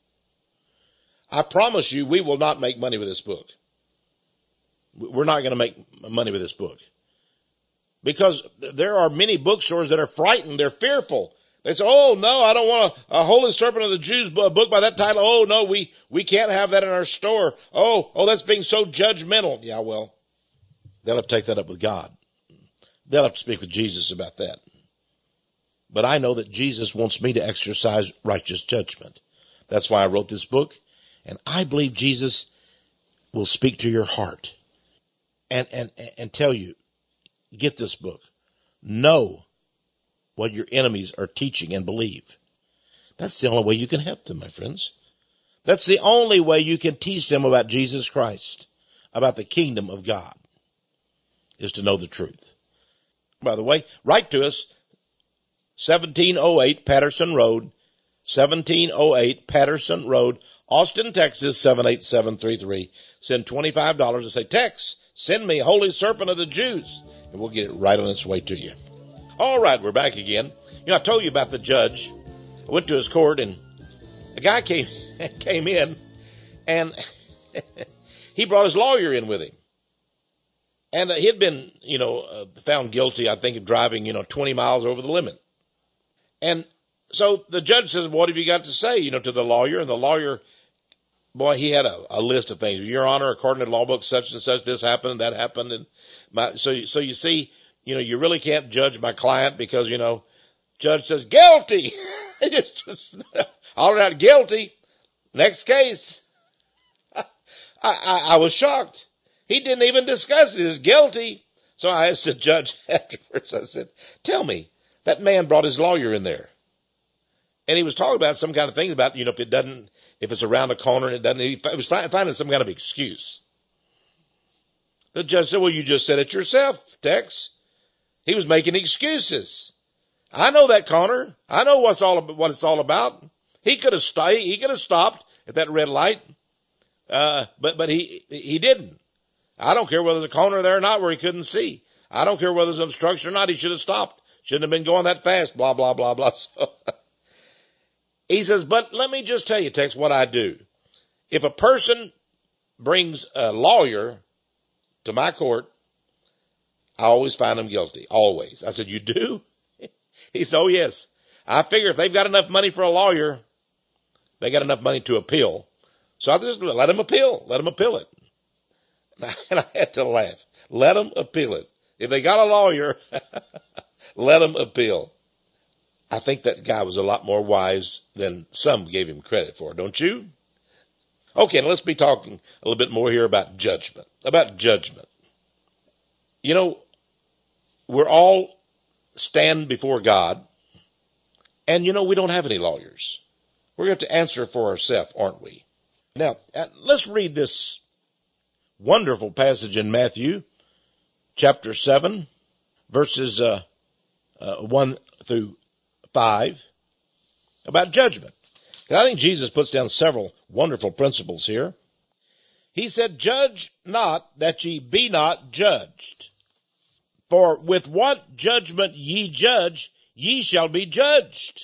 [SPEAKER 2] I promise you we will not make money with this book. We're not going to make money with this book. Because there are many bookstores that are frightened. They're fearful. They say, oh, no, I don't want a, a Holy Serpent of the Jews book by that title. Oh, no, we, we can't have that in our store. Oh, oh, that's being so judgmental. Yeah, well, they'll have to take that up with God. They'll have to speak with Jesus about that. But I know that Jesus wants me to exercise righteous judgment. That's why I wrote this book. And I believe Jesus will speak to your heart and, and, and tell you, get this book. Know what your enemies are teaching and believe. That's the only way you can help them, my friends. That's the only way you can teach them about Jesus Christ, about the kingdom of God, is to know the truth. By the way, write to us, seventeen oh eight Patterson Road, seventeen oh eight Patterson Road, Austin, Texas, seven eight seven three three. Send twenty-five dollars and say, Tex, send me Holy Serpent of the Jews, and we'll get it right on its way to you. All right, we're back again. You know, I told you about the judge. I went to his court, and a guy came came in, and he brought his lawyer in with him. And uh, he had been, you know, uh, found guilty, I think, of driving, you know, twenty miles over the limit. And so the judge says, what have you got to say, you know, to the lawyer? And the lawyer, boy, he had a, a list of things. Your Honor, according to the law book, such and such, this happened, that happened. And my, so, so you see, you know, you really can't judge my client because, you know, judge says, guilty. just, just all out guilty. Next case. I, I, I was shocked. He didn't even discuss it as guilty. So I asked the judge afterwards, I said, tell me, that man brought his lawyer in there. And he was talking about some kind of thing about, you know, if it doesn't, if it's around the corner and it doesn't, he was finding some kind of excuse. The judge said, well, you just said it yourself, Tex. He was making excuses. I know that corner. I know what's all, what it's all about. He could have stayed, he could have stopped at that red light. Uh, but, but he, he didn't. I don't care whether there's a corner there or not where he couldn't see. I don't care whether there's an obstruction or not. He should have stopped. Shouldn't have been going that fast, blah, blah, blah, blah. So he says, but let me just tell you, Tex, what I do. If a person brings a lawyer to my court, I always find them guilty. Always. I said, you do? He said, oh, yes. I figure if they've got enough money for a lawyer, they got enough money to appeal. So I just let them appeal. Let them appeal it. And I had to laugh. Let them appeal it. If they got a lawyer, let them appeal. I think that guy was a lot more wise than some gave him credit for, don't you? Okay, now let's be talking a little bit more here about judgment. About judgment. You know, we're all stand before God, and you know, we don't have any lawyers. We're going to have to answer for ourselves, aren't we? Now, let's read this wonderful passage in Matthew chapter seven, verses uh, uh, one through five, about judgment. And I think Jesus puts down several wonderful principles here. He said, judge not that ye be not judged. For with what judgment ye judge, ye shall be judged.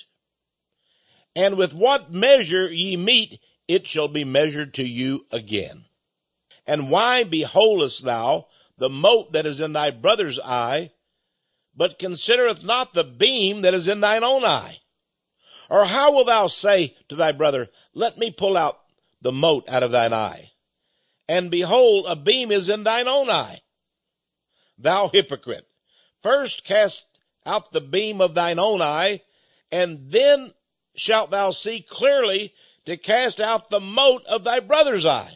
[SPEAKER 2] And with what measure ye mete, it shall be measured to you again. And why beholdest thou the mote that is in thy brother's eye, but considereth not the beam that is in thine own eye? Or how wilt thou say to thy brother, let me pull out the mote out of thine eye? And behold, a beam is in thine own eye. Thou hypocrite, first cast out the beam of thine own eye, and then shalt thou see clearly to cast out the mote of thy brother's eye.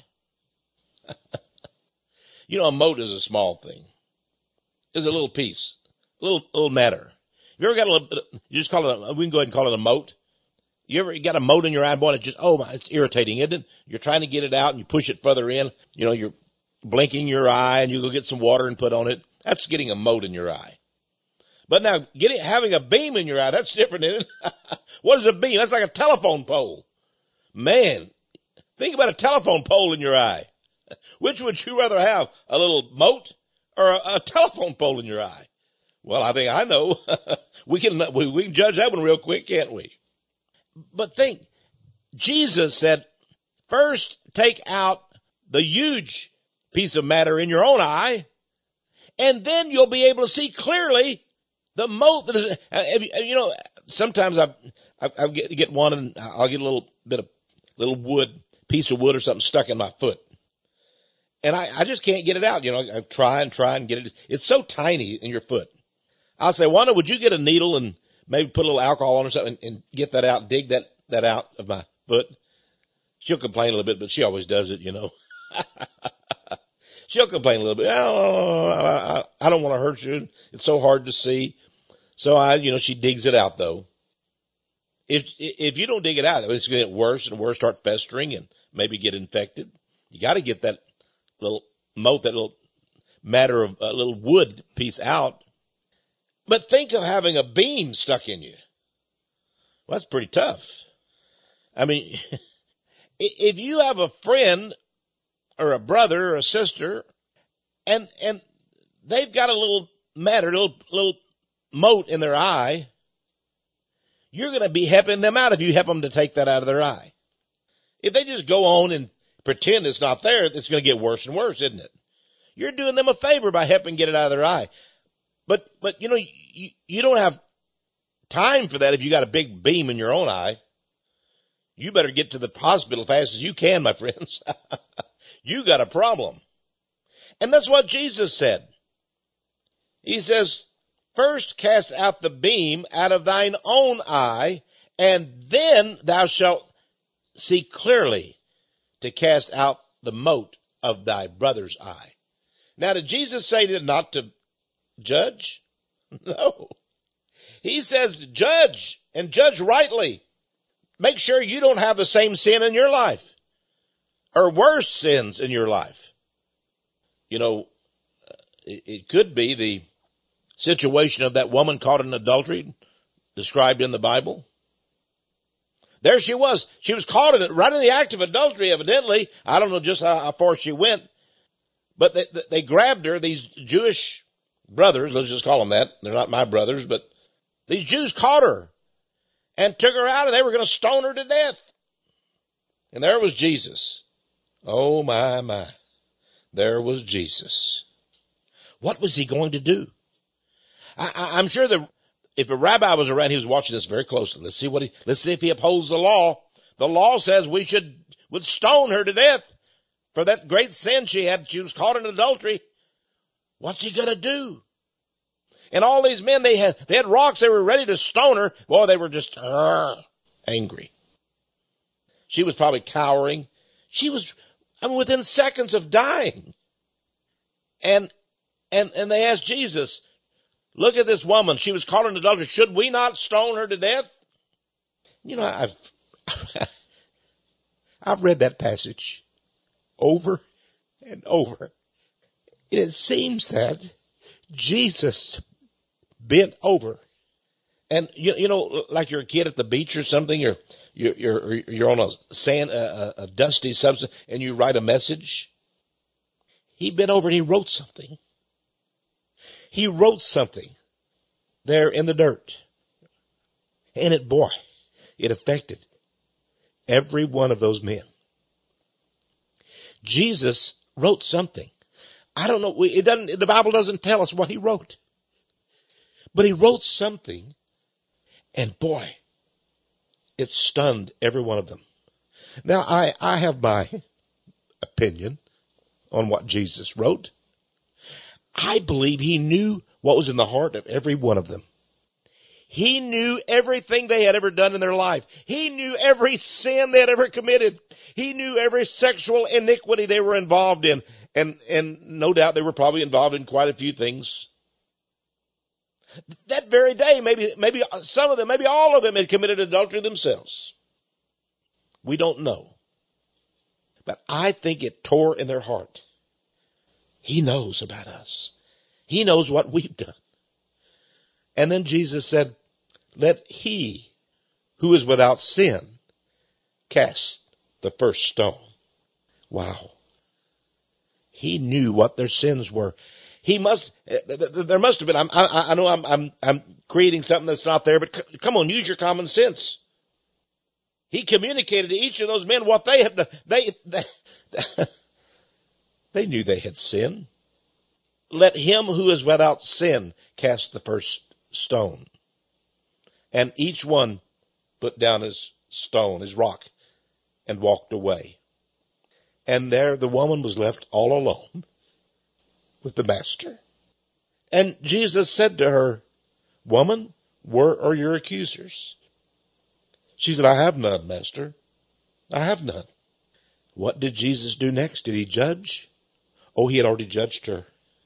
[SPEAKER 2] You know, a mote is a small thing. It's a little piece, a little, little matter. You ever got a little, you just call it, a, we can go ahead and call it a mote. You ever got a mote in your eye, boy, it just, oh my, it's irritating, isn't it? You're trying to get it out and you push it further in. You know, you're blinking your eye and you go get some water and put on it. That's getting a mote in your eye. But now getting, having a beam in your eye, that's different, isn't it? What is a beam? That's like a telephone pole. Man, think about a telephone pole in your eye. Which would you rather have, a little mote or a, a telephone pole in your eye? Well, I think I know. we can, we, we can judge that one real quick, can't we? But think, Jesus said, first take out the huge piece of matter in your own eye, and then you'll be able to see clearly the mote that is, uh, you know, sometimes I, I, I get, get one and I'll get a little bit of, little wood, piece of wood or something stuck in my foot. And I, I just can't get it out. You know, I try and try and get it. It's so tiny in your foot. I'll say, Wanda, would you get a needle and maybe put a little alcohol on or something and, and get that out, dig that, that out of my foot? She'll complain a little bit, but she always does it, you know. She'll complain a little bit. Oh, I, I, I don't want to hurt you. It's so hard to see. So I, you know, she digs it out though. If, if you don't dig it out, it's going to get worse and worse, start festering and maybe get infected. You got to get that little mote, that little matter of a uh, little wood piece out. But think of having a beam stuck in you. Well, that's pretty tough. I mean, if you have a friend or a brother or a sister and, and they've got a little matter, a little, little mote in their eye, you're going to be helping them out if you help them to take that out of their eye. If they just go on and pretend it's not there, it's going to get worse and worse, isn't it? You're doing them a favor by helping get it out of their eye. But, but, you know, you, you don't have time for that if you got a big beam in your own eye. You better get to the hospital as fast as you can, my friends. You got a problem. And that's what Jesus said. He says, first cast out the beam out of thine own eye, and then thou shalt see clearly to cast out the mote of thy brother's eye. Now, did Jesus say that not to judge? No. He says judge and judge rightly. make sure you don't have the same sin in your life or worse sins in your life. You know, it, it could be the situation of that woman caught in adultery described in the Bible. There she was. She was caught in it, right in the act of adultery, evidently. I don't know just how, how far she went, but they, they grabbed her, these Jewish brothers, let's just call them that. They're not my brothers, but these Jews caught her and took her out, and they were going to stone her to death. And there was Jesus. Oh, my, my. There was Jesus. What was he going to do? I, I, I'm sure that if a rabbi was around, he was watching this very closely. Let's see what he, let's see if he upholds the law. The law says we should, would stone her to death for that great sin she had. She was caught in adultery. What's he gonna do? And all these men, they had, they had rocks. They were ready to stone her. Boy, they were just uh, angry. She was probably cowering. She was, I mean, within seconds of dying. And, and, and they asked Jesus, look at this woman. She was caught in adultery. Should we not stone her to death? You know, I've, I've read that passage over and over. It seems that Jesus bent over and you, you know, like you're a kid at the beach or something, you're, you're, you're, you're on a sand, a, a dusty substance and you write a message. He bent over and he wrote something. He wrote something there in the dirt. And it, boy, it affected every one of those men. Jesus wrote something. I don't know. It doesn't, the Bible doesn't tell us what he wrote. But he wrote something, and boy, it stunned every one of them. Now, I, I have my opinion on what Jesus wrote. I believe he knew what was in the heart of every one of them. He knew everything they had ever done in their life. He knew every sin they had ever committed. He knew every sexual iniquity they were involved in. And, and no doubt they were probably involved in quite a few things. That very day, maybe, maybe some of them, maybe all of them had committed adultery themselves. We don't know. But I think it tore in their heart. He knows about us. He knows what we've done. And then Jesus said, let he who is without sin cast the first stone. Wow. He knew what their sins were. He must, there must have been, I'm, I, I know I'm, I'm, I'm creating something that's not there, but c- come on, use your common sense. He communicated to each of those men what they had done. They, they, they knew they had sinned. Let him who is without sin cast the first stone. And each one put down his stone, his rock, and walked away. And there the woman was left all alone with the master. And Jesus said to her, woman, where are your accusers? She said, I have none, master. I have none. What did Jesus do next? Did he judge? Oh, he had already judged her.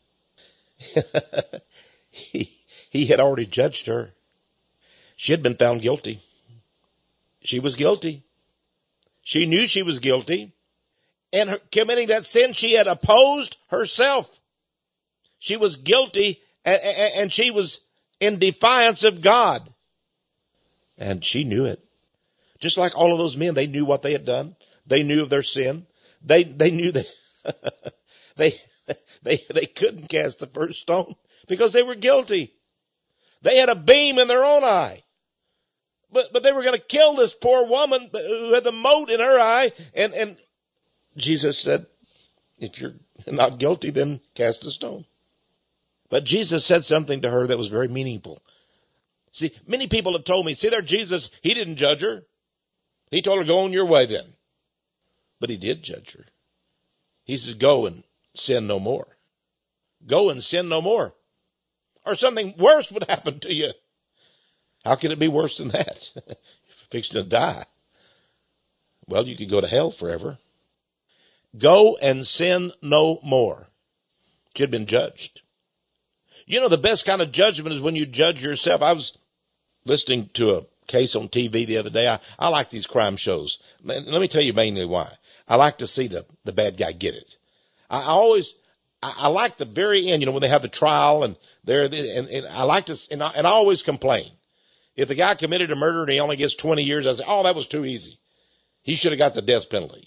[SPEAKER 2] he, he had already judged her. She had been found guilty. She was guilty. She knew she was guilty. And her, committing that sin, she had opposed herself. She was guilty and, and, and she was in defiance of God. And she knew it. Just like all of those men, they knew what they had done. They knew of their sin. They, they knew that they, they, they couldn't cast the first stone because they were guilty. They had a beam in their own eye. But, but they were going to kill this poor woman who had the mote in her eye. And, and Jesus said, if you're not guilty, then cast the stone. But Jesus said something to her that was very meaningful. See, many people have told me, see there, Jesus, he didn't judge her. He told her, go on your way then. But he did judge her. He says, go and sin no more. Go and sin no more. Or something worse would happen to you. How can it be worse than that? You're fixing to die. Well, you could go to hell forever. Go and sin no more. She had been judged. You know, the best kind of judgment is when you judge yourself. I was listening to a case on T V the other day. I, I like these crime shows. Let me tell you mainly why. I like to see the, the bad guy get it. I, I always, I, I like the very end, you know, when they have the trial and they're, and, and I like to, and I, and I always complain. If the guy committed a murder and he only gets twenty years, I say, oh, that was too easy. He should have got the death penalty.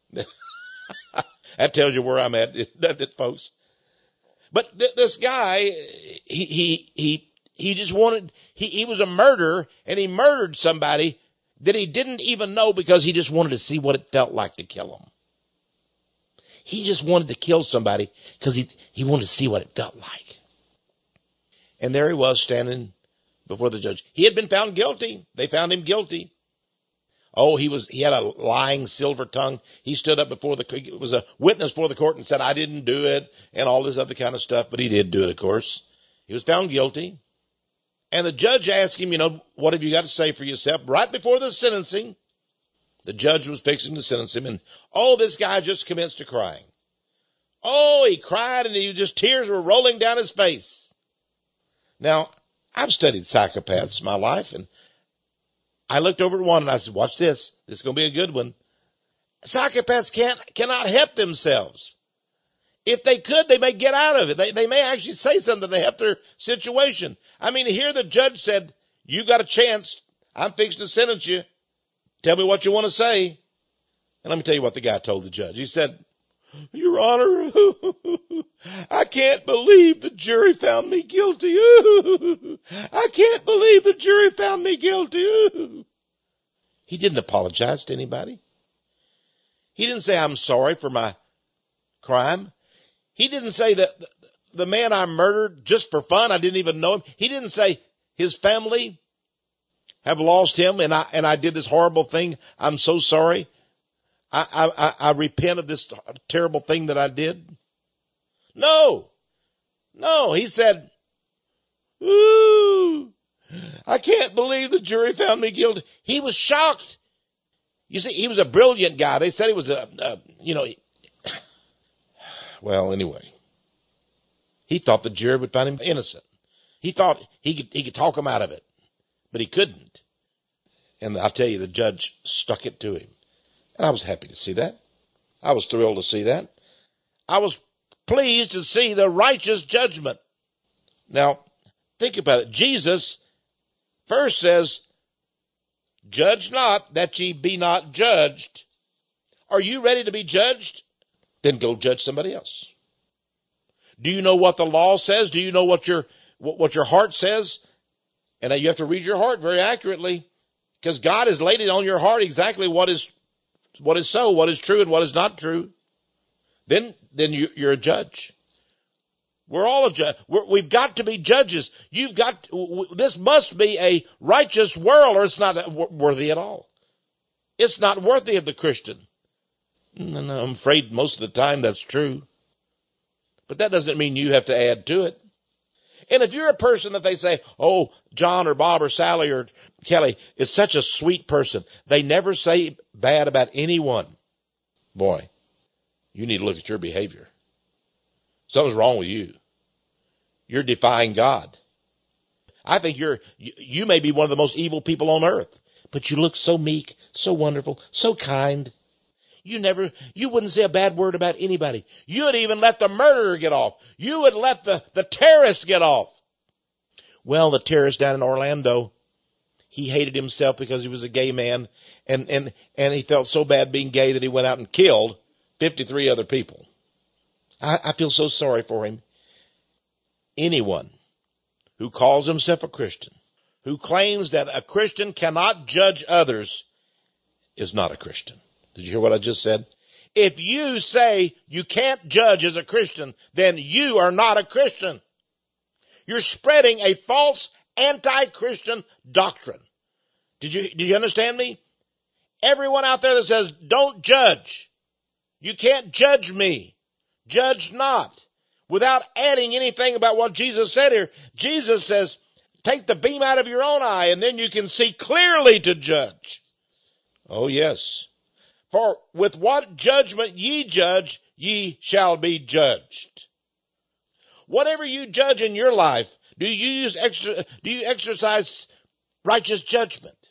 [SPEAKER 2] That tells you where I'm at, doesn't it, folks? But th- this guy, he, he, he, he just wanted, he, he was a murderer and he murdered somebody that he didn't even know because he just wanted to see what it felt like to kill him. He just wanted to kill somebody because he, he wanted to see what it felt like. And there he was standing before the judge. He had been found guilty. They found him guilty. Oh, he was, he had a lying silver tongue. He stood up before the, he was a witness for the court and said, I didn't do it and all this other kind of stuff, but he did do it, of course. He was found guilty. And the judge asked him, you know, what have you got to say for yourself? Right before the sentencing, the judge was fixing to sentence him and, oh, this guy just commenced to crying. Oh, he cried and he just, tears were rolling down his face. Now, I've studied psychopaths my life and I looked over at one and I said, watch this. This is going to be a good one. Psychopaths can't, cannot help themselves. If they could, they may get out of it. They, they may actually say something to help their situation. I mean, here the judge said, you got a chance. I'm fixing to sentence you. Tell me what you want to say. And let me tell you what the guy told the judge. He said, Your Honor, I can't believe the jury found me guilty. I can't believe the jury found me guilty. He didn't apologize to anybody. He didn't say, I'm sorry for my crime. He didn't say that the man I murdered just for fun, I didn't even know him. He didn't say his family have lost him and I, and I did this horrible thing. I'm so sorry. I, I, I repent of this terrible thing that I did. No, no, he said, ooh, I can't believe the jury found me guilty. He was shocked. You see, he was a brilliant guy. They said he was a, a you know, well, anyway, he thought the jury would find him innocent. He thought he could, he could talk him out of it, but he couldn't. And I'll tell you, the judge stuck it to him. And I was happy to see that. I was thrilled to see that. I was pleased to see the righteous judgment. Now, think about it. Jesus first says, judge not that ye be not judged. Are you ready to be judged? Then go judge somebody else. Do you know what the law says? Do you know what your, what, what your heart says? And you have to read your heart very accurately because God has laid it on your heart exactly what is what is so, what is true and what is not true. Then, then you, you're a judge. We're all a judge. We're, we've got to be judges. You've got, w- this must be a righteous world or it's not w- worthy at all. It's not worthy of the Christian. And I'm afraid most of the time that's true. But that doesn't mean you have to add to it. And if you're a person that they say, oh, John or Bob or Sally or Kelly is such a sweet person, they never say bad about anyone. Boy, you need to look at your behavior. Something's wrong with you. You're defying God. I think you're, you, you may be one of the most evil people on earth, but you look so meek, so wonderful, so kind. You never, you wouldn't say a bad word about anybody. You would even let the murderer get off. You would let the, the terrorist get off. Well, the terrorist down in Orlando, he hated himself because he was a gay man and, and, and he felt so bad being gay that he went out and killed fifty-three other people. I, I feel so sorry for him. Anyone who calls himself a Christian, who claims that a Christian cannot judge others is not a Christian. Did you hear what I just said? If you say you can't judge as a Christian, then you are not a Christian. You're spreading a false anti-Christian doctrine. Did you, did you understand me? Everyone out there that says, don't judge. You can't judge me. Judge not. Without adding anything about what Jesus said here, Jesus says, take the beam out of your own eye and then you can see clearly to judge. Oh yes. For with what judgment ye judge, ye shall be judged. Whatever you judge in your life, do you use extra, do you exercise righteous judgment?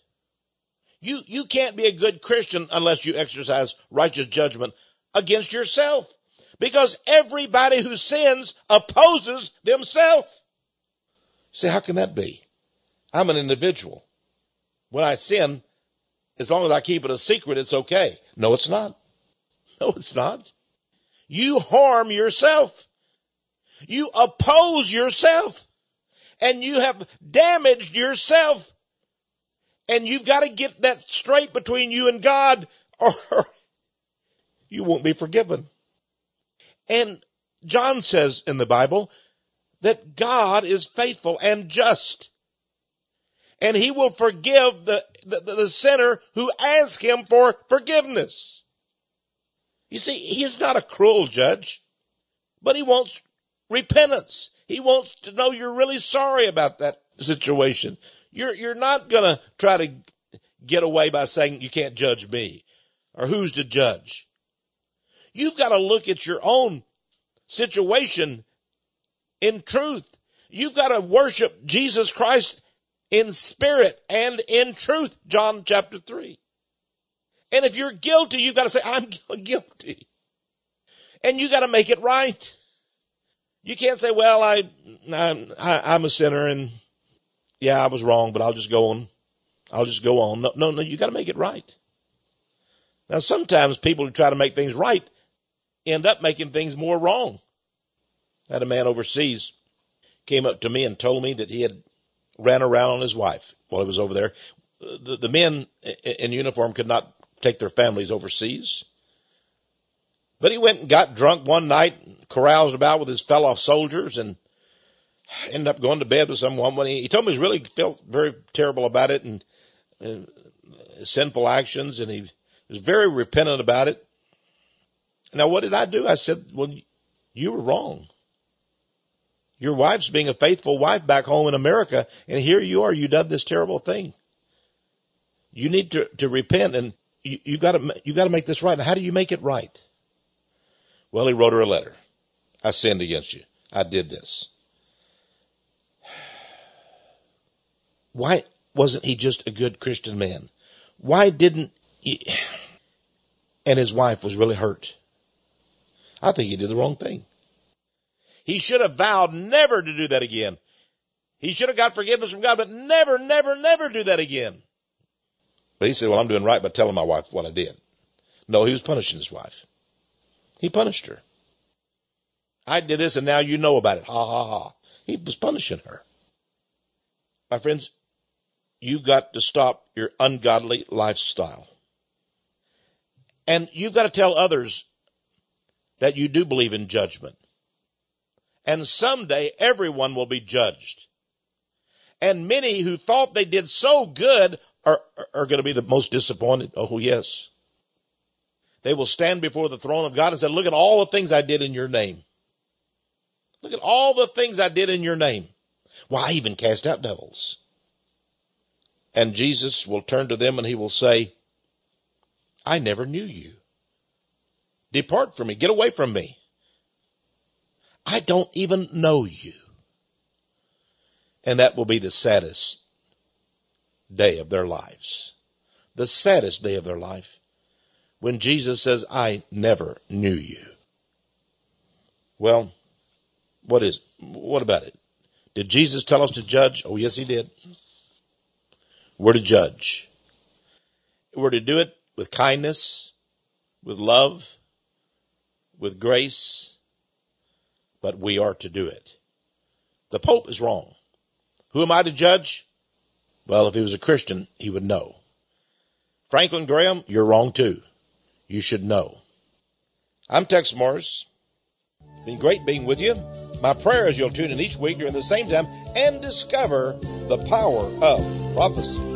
[SPEAKER 2] You, you can't be a good Christian unless you exercise righteous judgment against yourself. Because everybody who sins opposes themselves. See, how can that be? I'm an individual. When I sin, as long as I keep it a secret, it's okay. No, it's not. No, it's not. You harm yourself. You oppose yourself. And you have damaged yourself. And you've got to get that straight between you and God, or you won't be forgiven. And John says in the Bible that God is faithful and just. And he will forgive the, the, the sinner who asks him for forgiveness. You see, he's not a cruel judge, but he wants repentance. He wants to know you're really sorry about that situation. You're, you're not going to try to get away by saying you can't judge me, or who's to judge. You've got to look at your own situation in truth. You've got to worship Jesus Christ in spirit and in truth, John chapter three. And if you're guilty, you've got to say, I'm guilty. And you got to make it right. You can't say, well, I, I'm, I'm a sinner and yeah, I was wrong, but I'll just go on. I'll just go on. No, no, no, you got to make it right. Now, sometimes people who try to make things right end up making things more wrong. I had a man overseas came up to me and told me that he had ran around on his wife while he was over there. The, the men in uniform could not take their families overseas. But he went and got drunk one night, caroused about with his fellow soldiers, and ended up going to bed with someone. When he, he told me he really felt very terrible about it and uh, sinful actions, and he was very repentant about it. Now, what did I do? I said, well, you were wrong. Your wife's being a faithful wife back home in America, and here you are, you done this terrible thing. You need to, to repent, and you, you've got to, you've got to make this right. Now, how do you make it right? Well, he wrote her a letter. I sinned against you. I did this. Why wasn't he just a good Christian man? Why didn't he? And his wife was really hurt. I think he did the wrong thing. He should have vowed never to do that again. He should have got forgiveness from God, but never, never, never do that again. But he said, well, I'm doing right by telling my wife what I did. No, he was punishing his wife. He punished her. I did this and now you know about it. Ha, ha, ha. He was punishing her. My friends, you've got to stop your ungodly lifestyle. And you've got to tell others that you do believe in judgment. And someday everyone will be judged. And many who thought they did so good are, are going to be the most disappointed. Oh, yes. They will stand before the throne of God and say, look at all the things I did in your name. Look at all the things I did in your name. Why, I even cast out devils. And Jesus will turn to them and he will say, I never knew you. Depart from me. Get away from me. I don't even know you. And that will be the saddest day of their lives. The saddest day of their life. When Jesus says, I never knew you. Well, what is, what about it? Did Jesus tell us to judge? Oh, yes, he did. We're to judge. We're to do it with kindness, with love, with grace, but we are to do it. The Pope is wrong. Who am I to judge? Well, if he was a Christian, he would know. Franklin Graham, you're wrong too. You should know. I'm Tex Morris. It's been great being with you. My prayer is you'll tune in each week during the same time and discover the power of prophecy.